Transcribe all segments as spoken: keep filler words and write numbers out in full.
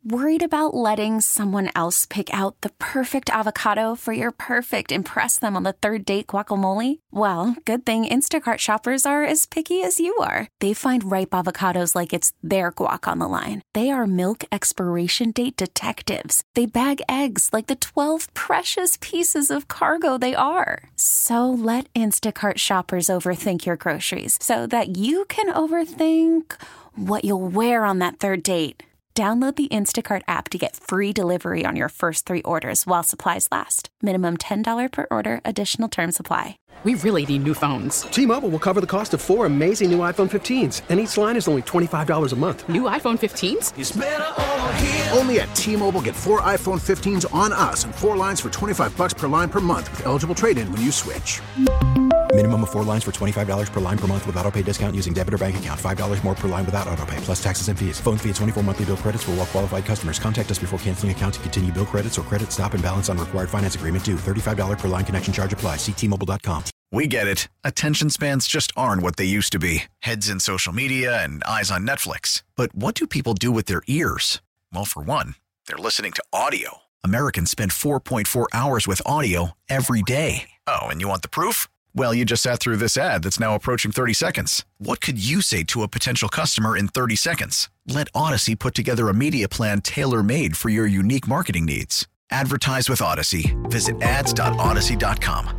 Worried about letting someone else pick out the perfect avocado for your perfect impress them on the third date guacamole? Well, good thing Instacart shoppers are as picky as you are. They find ripe avocados like it's their guac on the line. They are milk expiration date detectives. They bag eggs like the twelve precious pieces of cargo they are. So let Instacart shoppers overthink your groceries so that you can overthink what you'll wear on that third date. Download the Instacart app to get free delivery on your first three orders while supplies last. Minimum ten dollars per order. Additional terms apply. We really need new phones. T-Mobile will cover the cost of four amazing new iPhone fifteens, and each line is only twenty-five dollars a month. New iPhone fifteens? It's better over here. Only at T-Mobile, get four iPhone fifteens on us and four lines for twenty-five dollars per line per month with eligible trade-in when you switch. Minimum of four lines for twenty-five dollars per line per month with autopay discount using debit or bank account. five dollars more per line without autopay, plus taxes and fees. Phone fee at twenty-four monthly bill credits for well-qualified customers. Contact us before canceling account to continue bill credits or credit stop and balance on required finance agreement due. thirty-five dollars per line connection charge applies. See T Mobile dot com. We get it. Attention spans just aren't what they used to be. Heads in social media and eyes on Netflix. But what do people do with their ears? Well, for one, they're listening to audio. Americans spend four point four hours with audio every day. Oh, and you want the proof? Well, you just sat through this ad that's now approaching thirty seconds. What could you say to a potential customer in thirty seconds? Let Odyssey put together a media plan tailor-made for your unique marketing needs. Advertise with Odyssey. Visit ads dot odyssey dot com.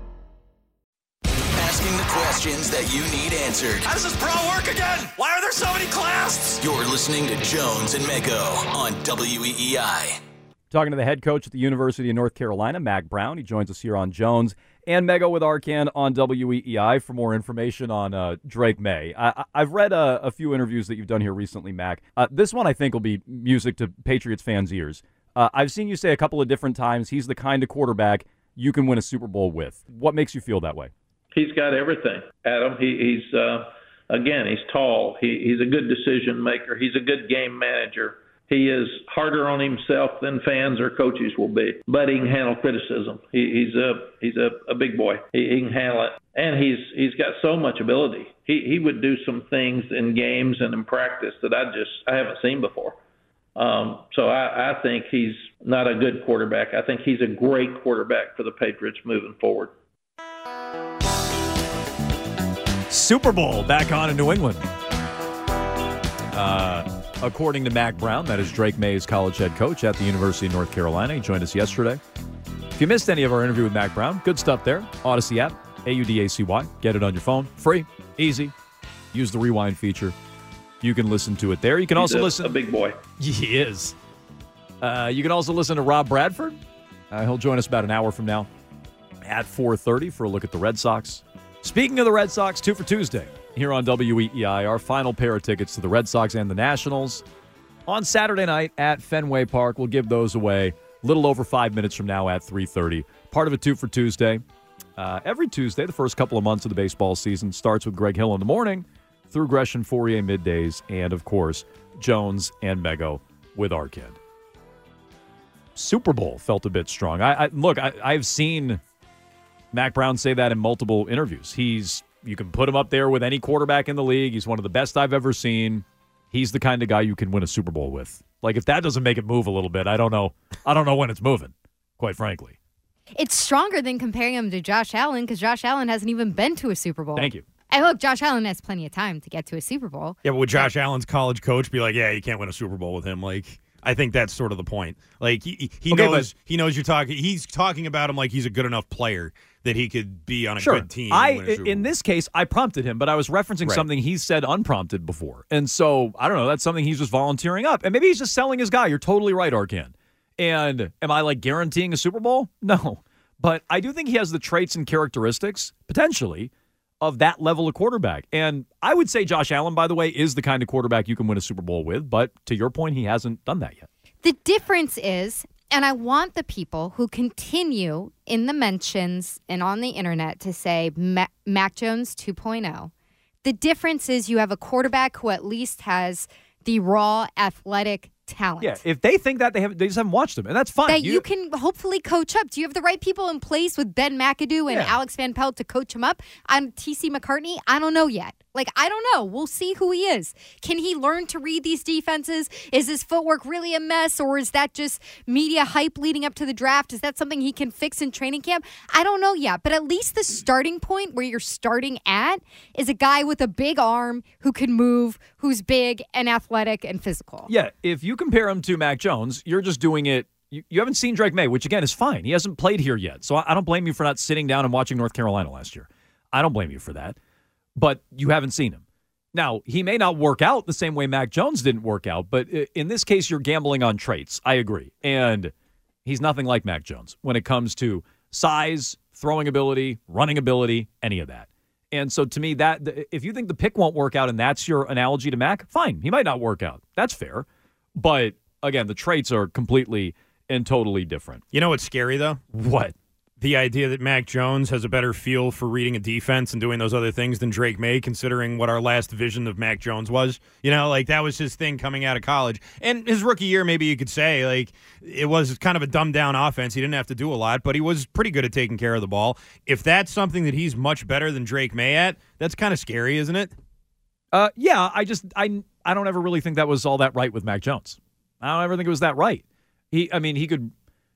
Asking the questions that you need answered. How does this bra work again? Why are there so many clasps? You're listening to Jones and Mego on W E E I. Talking to the head coach at the University of North Carolina, Mack Brown. He joins us here on Jones and Mego with Arcand on W E E I for more information on uh, Drake Maye. I- I've read uh, a few interviews that you've done here recently, Mack. Uh, this one I think will be music to Patriots fans' ears. Uh, I've seen you say a couple of different times he's the kind of quarterback you can win a Super Bowl with. What makes you feel that way? He's got everything, Adam. He, he's, uh, again, he's tall. He, he's a good decision maker. He's a good game manager. He is harder on himself than fans or coaches will be, but he can handle criticism. He, he's a he's a, a big boy. He, he can handle it, and he's he's got so much ability. He he would do some things in games and in practice that I just I haven't seen before. Um, so I, I think he's not a good quarterback. I think he's a great quarterback for the Patriots moving forward. Super Bowl back on in New England. Uh, according to Mack Brown, that is Drake Maye's college head coach at the University of North Carolina. He joined us yesterday. If you missed any of our interview with Mack Brown, good stuff there. Odyssey app, A U D A C Y. Get it on your phone. Free, easy. Use the rewind feature. You can listen to it there. You can He's also a, listen. a big boy. He is. Uh, you can also listen to Rob Bradford. Uh, he'll join us about an hour from now at four thirty for a look at the Red Sox. Speaking of the Red Sox, two for Tuesday here on W E E I, our final pair of tickets to the Red Sox and the Nationals on Saturday night at Fenway Park. We'll give those away a little over five minutes from now at three thirty. Part of a two for Tuesday. Uh, every Tuesday, the first couple of months of the baseball season starts with Greg Hill in the morning through Gresham Fourier middays, and, of course, Jones and Mego with Arcand. Super Bowl felt a bit strong. I, I Look, I, I've seen Mack Brown say that in multiple interviews. He's you can put him up there with any quarterback in the league. He's one of the best I've ever seen. He's the kind of guy you can win a Super Bowl with. Like, if that doesn't make it move a little bit, I don't know. I don't know when it's moving, quite frankly. It's stronger than comparing him to Josh Allen because Josh Allen hasn't even been to a Super Bowl. Thank you. And look, Josh Allen has plenty of time to get to a Super Bowl. Yeah, but would Josh Allen's college coach be like, yeah, you can't win a Super Bowl with him? Like, I think that's sort of the point. Like, he, he okay, knows but, he knows you're talking. He's talking about him like he's a good enough player that he could be on a sure. good team. I, and win a Super in Bowl. this case, I prompted him, but I was referencing right. something he said unprompted before. And so, I don't know, that's something he's just volunteering up. And maybe he's just selling his guy. You're totally right, Arcand. And am I, like, guaranteeing a Super Bowl? No. But I do think he has the traits and characteristics, potentially, of that level of quarterback. And I would say Josh Allen, by the way, is the kind of quarterback you can win a Super Bowl with. But to your point, he hasn't done that yet. The difference is, and I want the people who continue in the mentions and on the internet to say Mac, Mac Jones two point oh. The difference is you have a quarterback who at least has the raw athletic talent. Yeah, if they think that, they have they just haven't watched him, and that's fine. That you, you can hopefully coach up. Do you have the right people in place with Ben McAdoo and Yeah. Alex Van Pelt to coach him up? I'm T C McCartney. I don't know yet. Like, I don't know. We'll see who he is. Can he learn to read these defenses? Is his footwork really a mess, or is that just media hype leading up to the draft? Is that something he can fix in training camp? I don't know yet. But at least the starting point where you're starting at is a guy with a big arm who can move, who's big and athletic and physical. Yeah, if you compare him to Mac Jones, you're just doing it. You, you haven't seen Drake May, which, again, is fine. He hasn't played here yet. So I, I don't blame you for not sitting down and watching North Carolina last year. I don't blame you for that. But you haven't seen him. Now, he may not work out the same way Mac Jones didn't work out, but in this case, you're gambling on traits. I agree. And he's nothing like Mac Jones when it comes to size, throwing ability, running ability, any of that. And so to me, that if you think the pick won't work out and that's your analogy to Mac, fine. He might not work out. That's fair. But again, the traits are completely and totally different. You know what's scary, though? What? The idea that Mac Jones has a better feel for reading a defense and doing those other things than Drake May, considering what our last vision of Mac Jones was. You know, like that was his thing coming out of college. And his rookie year, maybe you could say, like, it was kind of a dumbed-down offense. He didn't have to do a lot, but he was pretty good at taking care of the ball. If that's something that he's much better than Drake May at, that's kind of scary, isn't it? Uh, yeah, I just I I don't ever really think that was all that right with Mac Jones. I don't ever think it was that right. He, I mean, he could.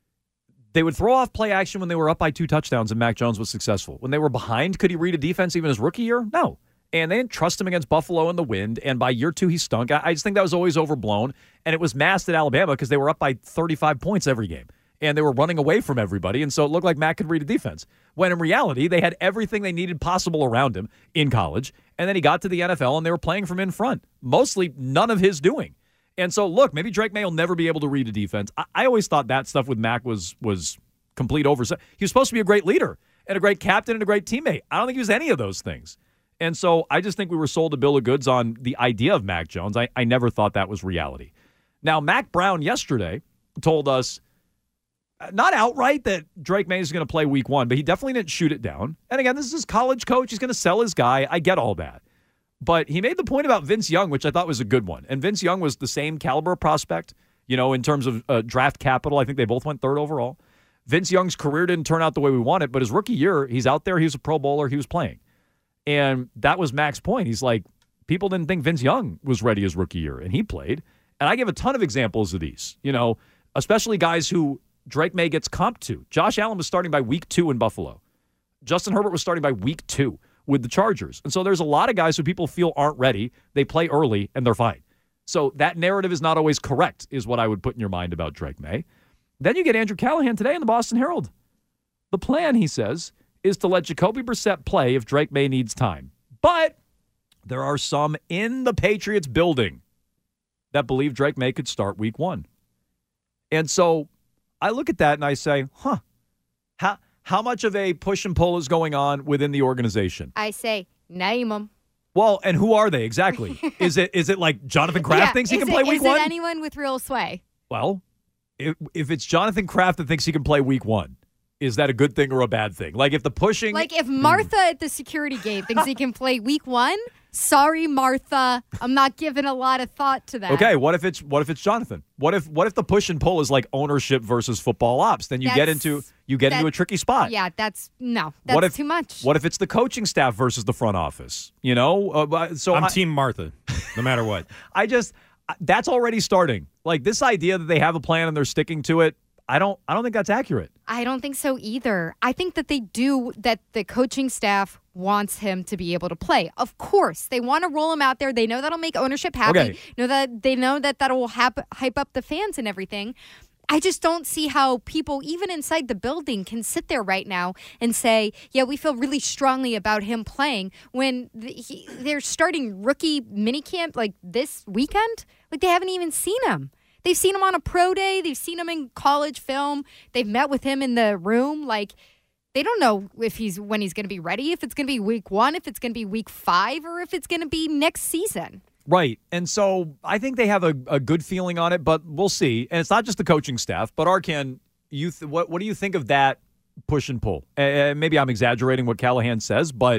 They would throw off play action when they were up by two touchdowns and Mac Jones was successful. When they were behind, could he read a defense even his rookie year? No. And they didn't trust him against Buffalo in the wind, and by year two, he stunk. I, I just think that was always overblown, and it was masked at Alabama because they were up by thirty-five points every game, and they were running away from everybody, and so it looked like Mac could read a defense. When in reality, they had everything they needed possible around him in college, and then he got to the N F L, and they were playing from in front. Mostly none of his doing. And so, look, maybe Drake May will never be able to read a defense. I, I always thought that stuff with Mac was was complete oversight. He was supposed to be a great leader and a great captain and a great teammate. I don't think he was any of those things. And so I just think we were sold a bill of goods on the idea of Mac Jones. I, I never thought that was reality. Now, Mac Brown yesterday told us, not outright that Drake May is going to play week one, but he definitely didn't shoot it down. And again, this is his college coach. He's going to sell his guy. I get all that. But he made the point about Vince Young, which I thought was a good one. And Vince Young was the same caliber prospect, you know, in terms of uh, draft capital. I think they both went third overall. Vince Young's career didn't turn out the way we wanted, but his rookie year, he's out there. He was a Pro Bowler. He was playing. And that was Mac's point. He's like, people didn't think Vince Young was ready his rookie year, and he played. And I give a ton of examples of these, you know, especially guys who Drake May gets comped to. Josh Allen was starting by week two in Buffalo. Justin Herbert was starting by week two with the Chargers. And so there's a lot of guys who people feel aren't ready. They play early, and they're fine. So that narrative is not always correct, is what I would put in your mind about Drake May. Then you get Andrew Callahan today in the Boston Herald. The plan, he says, is to let Jacoby Brissett play if Drake May needs time. But there are some in the Patriots building that believe Drake May could start week one. And so I look at that and I say, huh, how, how much of a push and pull is going on within the organization? I say, name them. Well, and who are they exactly? is it is it like Jonathan Kraft yeah, thinks he can it, play week is one? Is it anyone with real sway? Well, if, if it's Jonathan Kraft that thinks he can play week one, is that a good thing or a bad thing? Like if the pushing... Like if Martha at the security gate thinks he can play week one, sorry, Martha. I'm not giving a lot of thought to that. Okay, what if it's what if it's Jonathan? What if what if the push and pull is like ownership versus football ops? Then you That's, get into you get into a tricky spot. Yeah, that's no, that's what if, too much. What if it's the coaching staff versus the front office? You know, uh, so I'm I, Team Martha, no matter what. I just that's already starting. Like this idea that they have a plan and they're sticking to it. I don't I don't think that's accurate. I don't think so either. I think that they do, that the coaching staff wants him to be able to play. Of course, they want to roll him out there. They know that'll make ownership happy. Okay. Know that they know that that will hap- hype up the fans and everything. I just don't see how people, even inside the building, can sit there right now and say, yeah, we feel really strongly about him playing when the, he, they're starting rookie minicamp like this weekend. Like they haven't even seen him. They've seen him on a pro day. They've seen him in college film. They've met with him in the room. Like, they don't know if he's when he's going to be ready, if it's going to be week one, if it's going to be week five, or if it's going to be next season. Right. And so I think they have a, a good feeling on it, but we'll see. And it's not just the coaching staff, but Arkan, you th- what, what do you think of that push and pull? Uh, maybe I'm exaggerating what Callahan says, but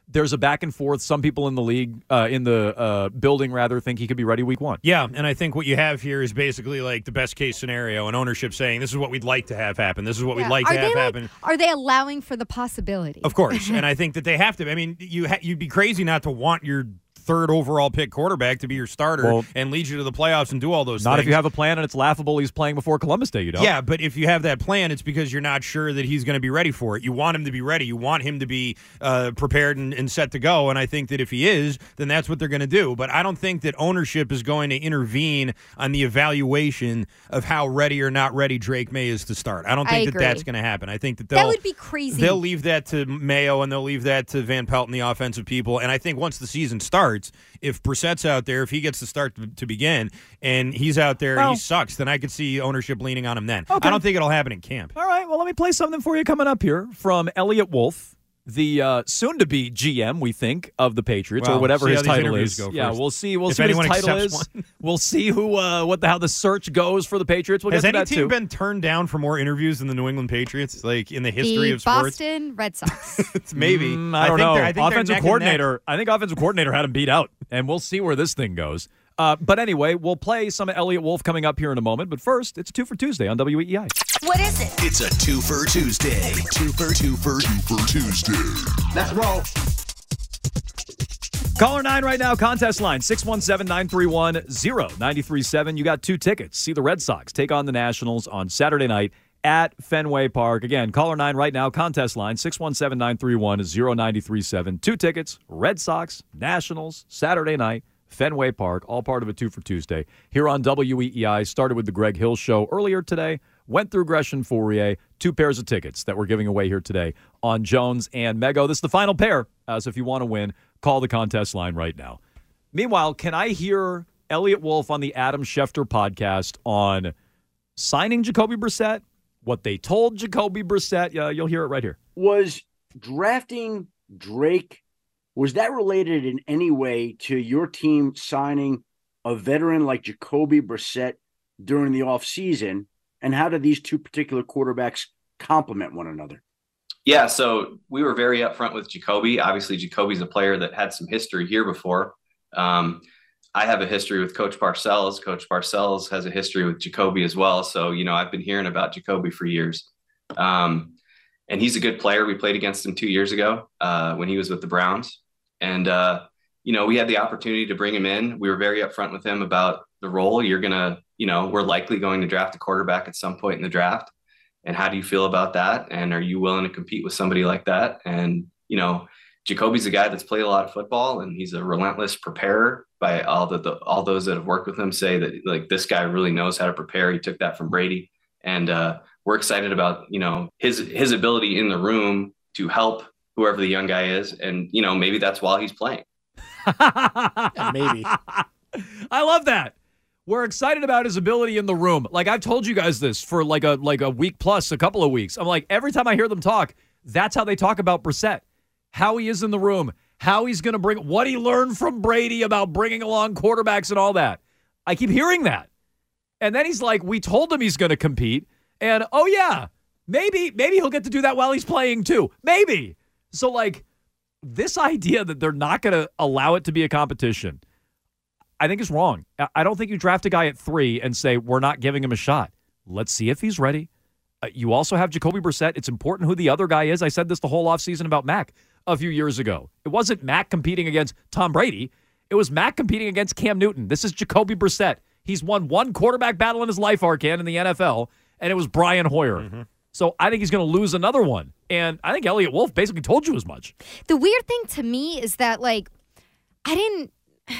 there's a back and forth. Some people in the league, uh, in the uh, building, rather, think he could be ready week one. Yeah, and I think what you have here is basically like the best case scenario, and ownership saying this is what we'd like to have happen. This is what Yeah. we'd like are to have they happen. Like, are they allowing for the possibility? Of course, and I think that they have to. I mean, you ha- you'd be crazy not to want your third overall pick quarterback to be your starter Well, and lead you to the playoffs and do all those Not things. if you have a plan and it's laughable he's playing before Columbus Day, you know? Yeah, but if you have that plan, it's because you're not sure that he's going to be ready for it. You want him to be ready. You want him to be uh, prepared and, and set to go. And I think that if he is, then that's what they're going to do. But I don't think that ownership is going to intervene on the evaluation of how ready or not ready Drake May is to start. I don't think I that agree. that's going to happen. I think that they'll, That would be crazy. They'll leave that to Mayo and they'll leave that to Van Pelt and the offensive people. And I think once the season starts, if Brissett's out there, if he gets to start to, to begin, and he's out there, Well- he sucks, then I could see ownership leaning on him then. Okay. I don't think it'll happen in camp. All right, well, let me play something for you coming up here from Elliot Wolf, the uh, soon-to-be G M, we think, of the Patriots, Well, or whatever see his how these title interviews is. go Yeah, first. we'll see. We'll If see what his anyone title is. accepts one. We'll see who uh, what the how the search goes for the Patriots. We'll Has get to any that team too. been turned down for more interviews than the New England Patriots, like in the history the of sports? Boston Red Sox. It's maybe. Mm, I don't think know. they're- I think they're offensive neck and coordinator. I think offensive coordinator had him beat out, and we'll see where this thing goes. Uh, but anyway, we'll play some of Elliot Wolf coming up here in a moment. But first, it's two for Tuesday on W E E I. What is it? It's a two for Tuesday. Two for two for two for Tuesday. Let's roll. Caller nine right now, contest line six one seven, nine three one, zero nine three seven. You got two tickets. See the Red Sox take on the Nationals on Saturday night at Fenway Park. Again, caller nine right now, contest line six one seven, nine three one, zero nine three seven. Two tickets, Red Sox, Nationals, Saturday night, Fenway Park, all part of a two for Tuesday. Here on W E E I, started with the Greg Hill Show earlier today, went through Gresham Fourier, two pairs of tickets that we're giving away here today on Jones and Mego. This is the final pair, uh, so if you want to win, call the contest line right now. Meanwhile, can I hear Elliot Wolf on the Adam Schefter podcast on signing Jacoby Brissett, what they told Jacoby Brissett? Uh, you'll hear it right here. Was drafting Drake, was that related in any way to your team signing a veteran like Jacoby Brissett during the offseason? And how did these two particular quarterbacks complement one another? Yeah, so we were very upfront with Jacoby. Obviously, Jacoby's a player that had some history here before. Um, I have a history with Coach Parcells. Coach Parcells has a history with Jacoby as well. So, you know, I've been hearing about Jacoby for years. Um, and he's a good player. We played against him two years ago uh, when he was with the Browns. And, uh, you know, we had the opportunity to bring him in. We were very upfront with him about the role. You're going to, you know, we're likely going to draft a quarterback at some point in the draft. And how do you feel about that? And are you willing to compete with somebody like that? And, you know, Jacoby's a guy that's played a lot of football, and he's a relentless preparer. By all the, the all those that have worked with him say that, like, this guy really knows how to prepare. He took that from Brady. And uh, we're excited about, you know, his his ability in the room to help whoever the young guy is. And, you know, maybe that's while he's playing. Yeah, maybe. I love that. We're excited about his ability in the room. Like, I've told you guys this for like a like a week plus, a couple of weeks. I'm like, every time I hear them talk, that's how they talk about Brissett. How he is in the room, how he's going to bring, what he learned from Brady about bringing along quarterbacks and all that. I keep hearing that. And then he's like, we told him he's going to compete. And, oh, yeah, maybe, maybe he'll get to do that while he's playing too. Maybe. So, like, this idea that they're not going to allow it to be a competition, I think is wrong. I don't think you draft a guy at three and say, we're not giving him a shot. Let's see if he's ready. Uh, you also have Jacoby Brissett. It's important who the other guy is. I said this the whole offseason about Mac a few years ago. It wasn't Mac competing against Tom Brady. It was Mac competing against Cam Newton. This is Jacoby Brissett. He's won one quarterback battle in his life, Arcan, in the N F L, and it was Brian Hoyer. Mm-hmm. So I think he's going to lose another one. And I think Elliot Wolf basically told you as much. The weird thing to me is that, like, I didn't...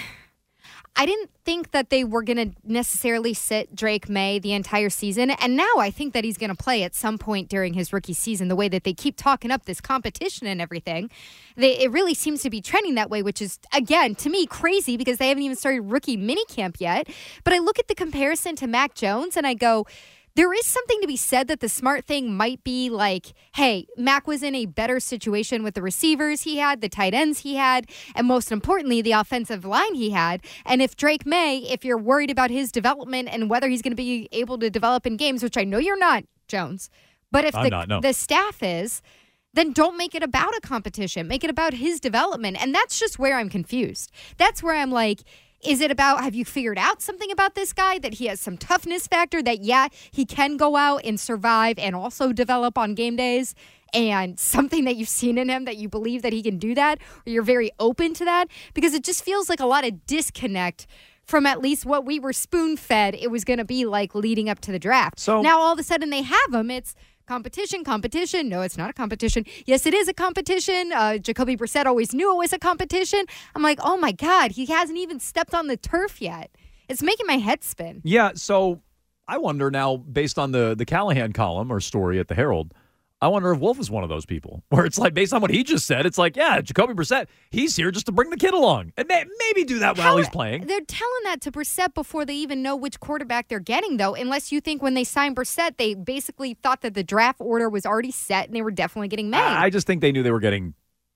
I didn't think that they were going to necessarily sit Drake May the entire season. And now I think that he's going to play at some point during his rookie season, the way that they keep talking up this competition and everything. They, it really seems to be trending that way, which is, again, to me, crazy because they haven't even started rookie minicamp yet. But I look at the comparison to Mac Jones and I go, there is something to be said that the smart thing might be like, hey, Mac was in a better situation with the receivers he had, the tight ends he had, and most importantly, the offensive line he had. And if Drake May, if you're worried about his development and whether he's going to be able to develop in games, which I know you're not, Jones, but if I'm the, not, no. the staff is, then don't make it about a competition. Make it about his development. And that's just where I'm confused. That's where I'm like, is it about, have you figured out something about this guy, that he has some toughness factor, that, yeah, he can go out and survive and also develop on game days, and something that you've seen in him that you believe that he can do that, or you're very open to that? Because it just feels like a lot of disconnect from at least what we were spoon-fed it was going to be like leading up to the draft. So now all of a sudden they have him. It's competition, competition. No, it's not a competition. Yes, it is a competition. Uh, Jacoby Brissett always knew it was a competition. I'm like, oh, my God, he hasn't even stepped on the turf yet. It's making my head spin. Yeah, so I wonder now, based on the, the Callahan column or story at the Herald, I wonder if Wolf is one of those people where it's like, based on what he just said, it's like, yeah, Jacoby Brissett, he's here just to bring the kid along and may, maybe do that while How, he's playing. They're telling that to Brissett before they even know which quarterback they're getting, though, unless you think when they signed Brissett, they basically thought that the draft order was already set and they were definitely getting made. I, I just think they knew they were getting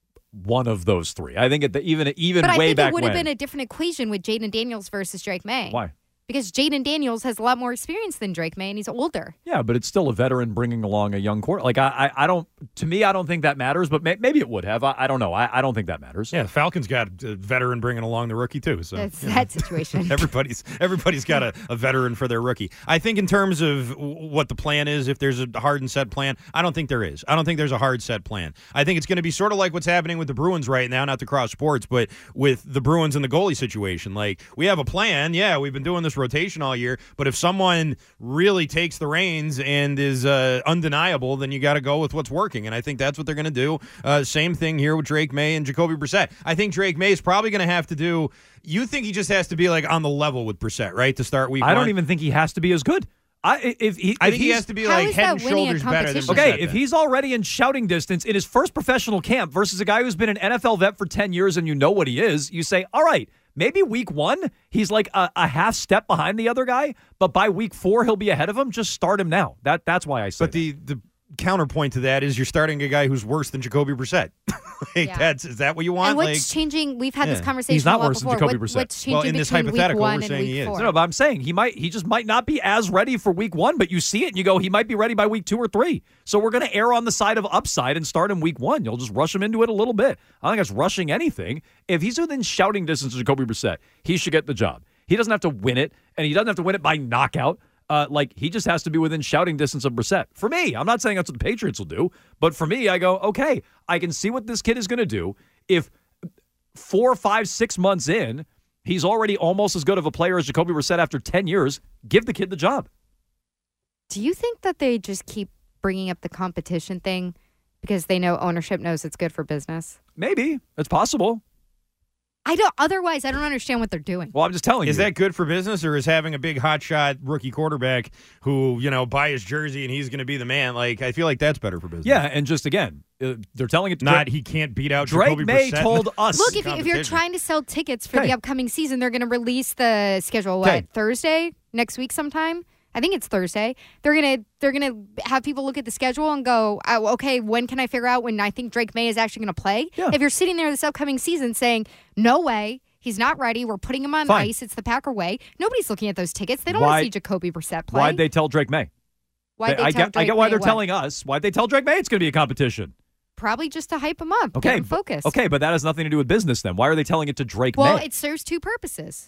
one of those three. I think at the, even even but way I think back it would when. have been a different equation with Jaden Daniels versus Drake May. Why? Because Jaden Daniels has a lot more experience than Drake May, and he's older. Yeah, but it's still a veteran bringing along a young quarter. Like, I, I, I don't, to me, I don't think that matters, but may, maybe it would have. I, I don't know. I, I don't think that matters. Yeah, the Falcons got a veteran bringing along the rookie, too. So That's you know. that situation. everybody's everybody's got a, a veteran for their rookie. I think in terms of what the plan is, if there's a hard and set plan, I don't think there is. I don't think there's a hard set plan. I think it's going to be sort of like what's happening with the Bruins right now, not to cross sports, but with the Bruins and the goalie situation. Like, we have a plan. Yeah, we've been doing this rotation all year. But if someone really takes the reins and is uh, undeniable, then you got to go with what's working. And I think that's what they're going to do. Uh, same thing here with Drake May and Jacoby Brissett. I think Drake May is probably going to have to do – you think he just has to be like on the level with Brissett, right, to start week I one? I don't even think he has to be as good. I, if he, I if think he has to be How like is head that and winning a shoulders better than competition? Brissett. Okay, if then. he's already in shouting distance in his first professional camp versus a guy who's been an N F L vet for ten years and you know what he is, you say, all right, maybe week one, he's like a, a half step behind the other guy, but by week four, he'll be ahead of him. Just start him now. That That's why I say But the, the counterpoint to that is you're starting a guy who's worse than Jacoby Brissett. like Yeah. that's, is that what you want? And what's like, changing? We've had Yeah. this conversation He's not a lot worse than before. Jacoby What- Brissett. What's changing Well, in this between week hypothetical, one we're and saying week he is. four? No, but I'm saying he might. He just might not be as ready for week one, but you see it and you go, he might be ready by week two or three. So we're going to err on the side of upside and start him week one. You'll just rush him into it a little bit. I don't think it's rushing anything. If he's within shouting distance of Jacoby Brissett, he should get the job. He doesn't have to win it, and he doesn't have to win it by knockout. Uh, like, he just has to be within shouting distance of Brissett. For me, I'm not saying that's what the Patriots will do, but for me, I go, okay, I can see what this kid is going to do. If four, five, six months in, he's already almost as good of a player as Jacoby Brissett after ten years, give the kid the job. Do you think that they just keep bringing up the competition thing because they know ownership knows it's good for business? Maybe. It's possible. I don't. Otherwise, I don't understand what they're doing. Well, I'm just telling Is you. that good for business, or is having a big hotshot rookie quarterback who, you know, buy his jersey and he's going to be the man? Like, I feel like that's better for business. Yeah, and just again, uh, they're telling it to Not Drake, he can't beat out Drake Jacoby May Brissett. told us. Look, if, if you're competition. trying to sell tickets for Okay. the upcoming season, they're going to release the schedule. What Okay. Thursday next week sometime? I think it's Thursday. They're gonna they're gonna have people look at the schedule and go, oh, okay, when can I figure out when I think Drake May is actually going to play? Yeah. If you're sitting there this upcoming season saying, no way. He's not ready. We're putting him on Fine. ice. It's the Packer way. Nobody's looking at those tickets. They don't Why- want to see Jacoby Brissett play. Why'd they tell Drake May? Why'd they I tell get, I Drake get why May they're what? telling us. Why'd they tell Drake May it's going to be a competition? Probably just to hype him up. Okay, Get him but- focused. Okay, but that has nothing to do with business then. Why are they telling it to Drake Well, May? it serves two purposes.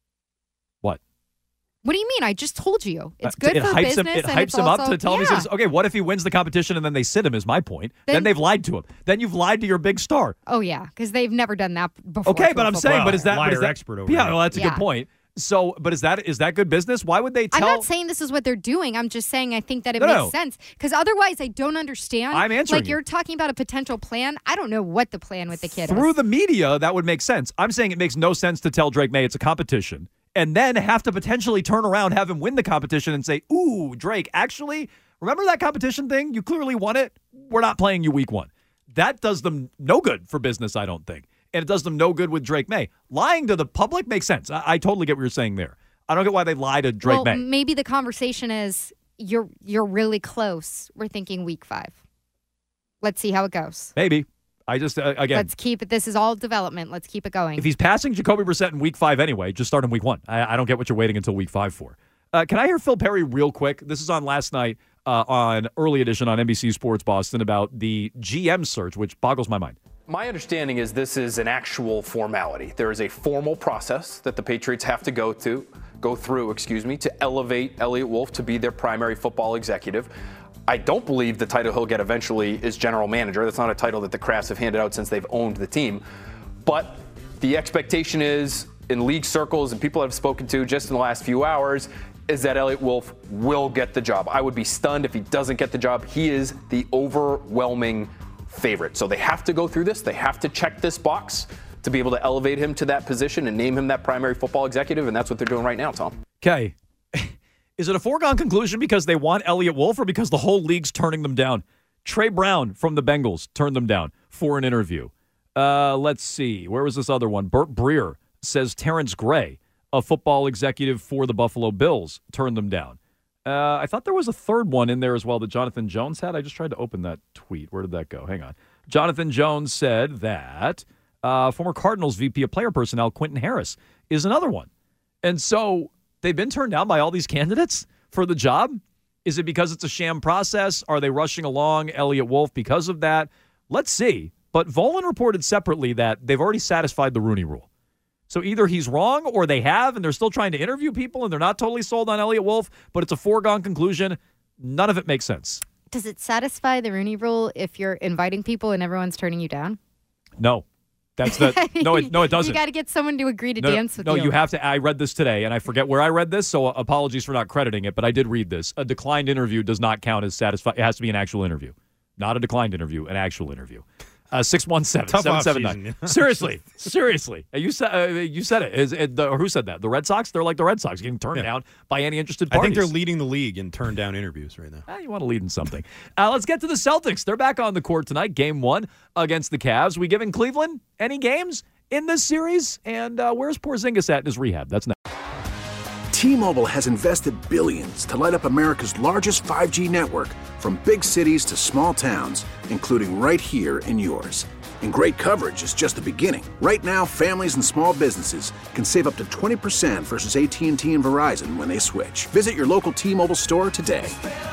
What? What do you mean? I just told you. It's Uh, good it for hypes business. him, It and hypes it's him also, up to tell him, he yeah. says, okay, what if he wins the competition and then they sit him is my point. Then, Then- they've lied to him. Then you've lied to your big star. Oh, yeah, because they've never done that before. Okay, to but a I'm football saying, but is player. that, but is Liar that expert over yeah, here. well, that's a Yeah. good point. So, but is that is that good business? Why would they tell? I'm not saying this is what they're doing. I'm just saying I think that it No, makes no. sense. Because otherwise, I don't understand. I'm answering Like, you. you're talking about a potential plan. I don't know what the plan with the kid Through is. the media, that would make sense. I'm saying it makes no sense to tell Drake May it's a competition and then have to potentially turn around, have him win the competition and say, ooh, Drake, actually, remember that competition thing? You clearly won it. We're not playing you week one. That does them no good for business, I don't think. And it does them no good with Drake May. Lying to the public makes sense. I, I totally get what you're saying there. I don't get why they lie to Drake well, May. maybe the conversation is you're you're really close. We're thinking week five. Let's see how it goes. Maybe. I just, uh, again, Let's keep it. This is all development. Let's keep it going. if he's passing Jacoby Brissett in week five anyway, just start him week one. I, I don't get what you're waiting until week five for. Uh, can I hear Phil Perry real quick? This is on last night. uh, on Early Edition on N B C Sports Boston about the G M search, which boggles my mind. My understanding is this is an actual formality. There is a formal process that the Patriots have to go to, go through, excuse me, to elevate Elliott Wolf to be their primary football executive. I don't believe the title he'll get eventually is general manager. That's not a title that the Crafts have handed out since they've owned the team. But the expectation is, in league circles and people I've spoken to just in the last few hours, is that Elliott Wolf will get the job. I would be stunned if he doesn't get the job. He is the overwhelming favorite. So they have to go through this. They have to check this box to be able to elevate him to that position and name him that primary football executive, and that's what they're doing right now, Tom. Okay. Is it a foregone conclusion because they want Elliott Wolf or because the whole league's turning them down? Trey Brown from the Bengals turned them down for an interview. Uh, let's see. Where was this other one? Burt Breer says Terrence Gray, a football executive for the Buffalo Bills, turned them down. Uh, I thought there was a third one in there as well that Jonathan Jones had. I just tried to open that tweet. Where did that go? Hang on. Jonathan Jones said that uh, former Cardinals V P of Player Personnel, Quentin Harris, is another one. And so they've been turned down by all these candidates for the job. Is it because it's a sham process? Are they rushing along Elliott Wolf because of that? Let's see. But Volan reported separately that they've already satisfied the Rooney Rule. So either he's wrong or they have, and they're still trying to interview people, and they're not totally sold on Elliott Wolf, but it's a foregone conclusion. None of it makes sense. Does it satisfy the Rooney Rule if you're inviting people and everyone's turning you down? No. That's the no. It, no, it doesn't. You got to get someone to agree to no, dance with no, you. No, you have to. I read this today, and I forget where I read this, so apologies for not crediting it, but I did read this. A declined interview does not count as satisfied. It has to be an actual interview. Not a declined interview, an actual interview. Uh, six one seven, seven seven nine. Seriously, seriously. You said uh, you said it. Is it the, or who said that? The Red Sox? They're like the Red Sox, getting turned yeah. down by any interested parties. I think they're leading the league in turned down interviews right now. Ah, you want to lead in something. uh, let's get to the Celtics. They're back on the court tonight, game one against the Cavs. We giving Cleveland any games in this series? And uh, where's Porzingis at in his rehab? That's next. T-Mobile has invested billions to light up America's largest five G network, from big cities to small towns, including right here in yours. And great coverage is just the beginning. Right now, families and small businesses can save up to twenty percent versus A T and T and Verizon when they switch. Visit your local T-Mobile store today.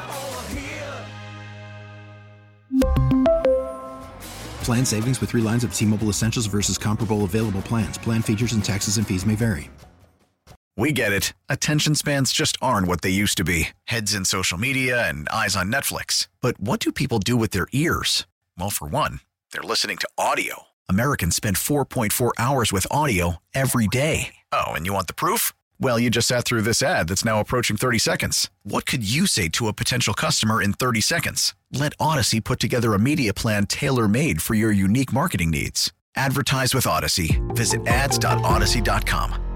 Plan savings with three lines of T-Mobile Essentials versus comparable available plans. Plan features and taxes and fees may vary. We get it. Attention spans just aren't what they used to be. Heads in social media and eyes on Netflix. But what do people do with their ears? Well, for one, they're listening to audio. Americans spend four point four hours with audio every day. Oh, and you want the proof? Well, you just sat through this ad that's now approaching thirty seconds. What could you say to a potential customer in thirty seconds? Let Odyssey put together a media plan tailor-made for your unique marketing needs. Advertise with Odyssey. Visit ads dot odyssey dot com.